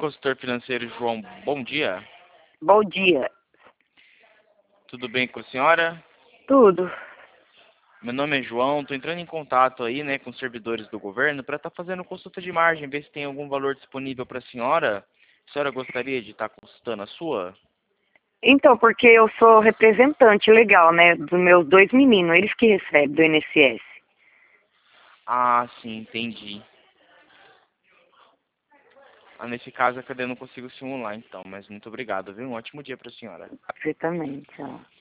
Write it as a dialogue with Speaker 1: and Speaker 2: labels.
Speaker 1: consultor financeiro João, bom dia.
Speaker 2: Bom dia.
Speaker 1: Tudo bem com a senhora?
Speaker 2: Tudo.
Speaker 1: Meu nome é João, estou entrando em contato aí, né, com os servidores do governo para estar fazendo consulta de margem, ver se tem algum valor disponível para a senhora. A senhora gostaria de estar consultando a sua?
Speaker 2: Então, porque eu sou representante legal, né, dos meus 2 meninos, eles que recebem do INSS.
Speaker 1: Ah, sim, entendi. Ah, nesse caso, a cadeia eu não consigo simular, então, mas muito obrigado, viu? Um ótimo dia para a senhora.
Speaker 2: Você também, tchau.